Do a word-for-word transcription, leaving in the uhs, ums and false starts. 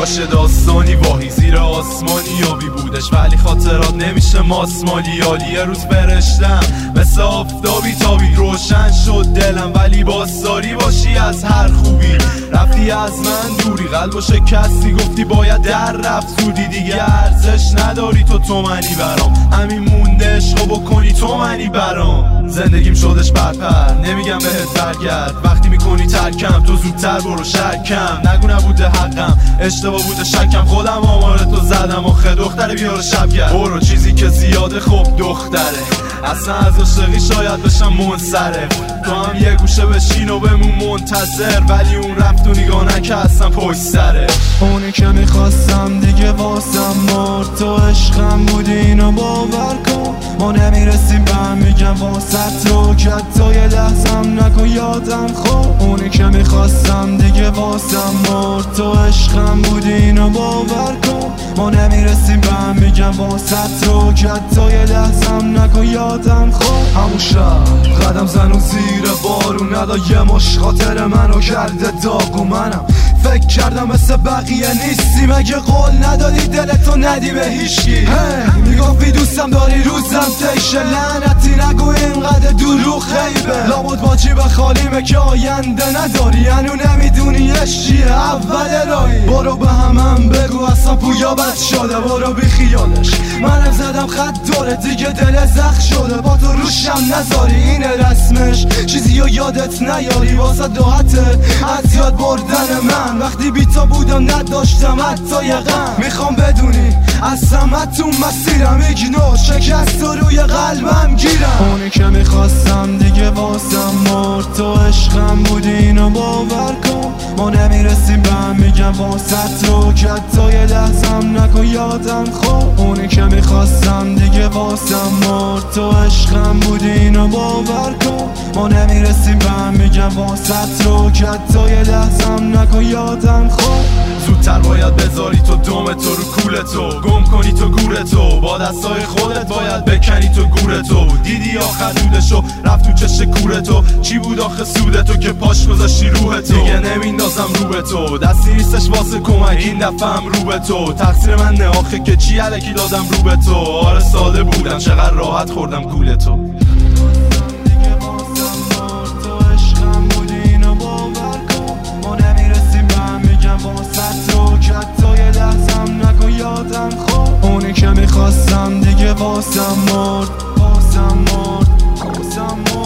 کاش داستانی واهی زیر آسمانی آبی بودش، ولی خاطرات نمیشه ماسمالی. یالی یه روز برشتم مثل آفتابی تابید، روشن شد دلم ولی بازداری باشی از هر خوبی. رفتی از من دوری، قلبو شکستی، گفتی باید در رفت زودی، دیگه ارزش نداری تو تو منی برام، همین مونده عشقو بکنی تو منی برام. زندگیم شدش برپر، نمیگم بهت برگرد، وقتی میکنی ترکم تو زودتر برو شکم، نگو نبوده حقم اشتباه بوده شکم، خودم آمار تو زدم آخه دختره بیار شبگرد. برو چیزی که زیاده خب دختره، اصلا از عاشقی شاید بشم منصرف، تو هم یه گوشه بشین و بمون منتظر، ولی اون رفت و نگاه نکه اصلا پشت سره. اونی که میخواستم دیگه واسم مرد، تو عشقم بودی اینو باور کن، ما نمیرسیم به هم میگم واسط رو که تا یه لحظم نکن یادم خوب. اونی که میخواستم دیگه واسم مرد، تو عشقم بودی اینو باور کن، ما نمیرسیم به هم میگم واسط رو که تا یه لحظم نکن یادم خوب. همون شب قدم زن و زیر بارون ندا یه مش خاطر منو کرده داغ و منم فکر کردم مثل بقیه نیستی، مگه قول ندادی دلتو ندی به هیچکی؟ hey, میگفتی دوستم داری روزم تیشه، لعنتی نگو اینقدر دروغ خیبه، لابد با جیب خالیمه که آینده نداری، هنو نمیدونی اشیه اول راهی. برو به همم بگو اصلا پویا بد شده، برو بی خیالش منم زدم خط داره دیگه دل زخ شده، با تو روشم نذاری اینه رسمش، چیزی رو یادت نیاری واسه راحته از یاد بردن من، وقتی بی تو بودم نداشتم حتی یه غم. میخوام بدونی از سمتون مسیرم ایگنور، شکست رو روی قلبم گیرم. اونی که میخواستم دیگه واسم مرد، تو عشقم بودی اینو باور کن، ما نمیرسیم به هم میگم واسط رو که تا یه لحظم نکن یادم خوب. اونی که میخواستم دیگه واسم مرد، تو عشقم بودی اینو باور کن، ما نمیرسیم به هم میگم واسط رو که تا یه لحظم نکن یادم خوب. زودتر باید بذاری تو دوم تو رو کول تو، گم کنی تو گور تو، با دستای خودت باید بکنی تو گور تو. دیدی آخر دودشو رفت تو چشم کور تو، چی بود آخه سود تو که پاش گذاشتی روح تو؟ دیگه نمیندازم رو به تو، دستی نیستش واسه کمک این دفعه هم رو به تو، تقصیر من نه آخه که چی علکی دادم رو به تو. آره ساده بودم چقدر راحت خوردم گول تو. اونی که میخواستم دیگه واسم مرد، واسم مرد، واسم مرد.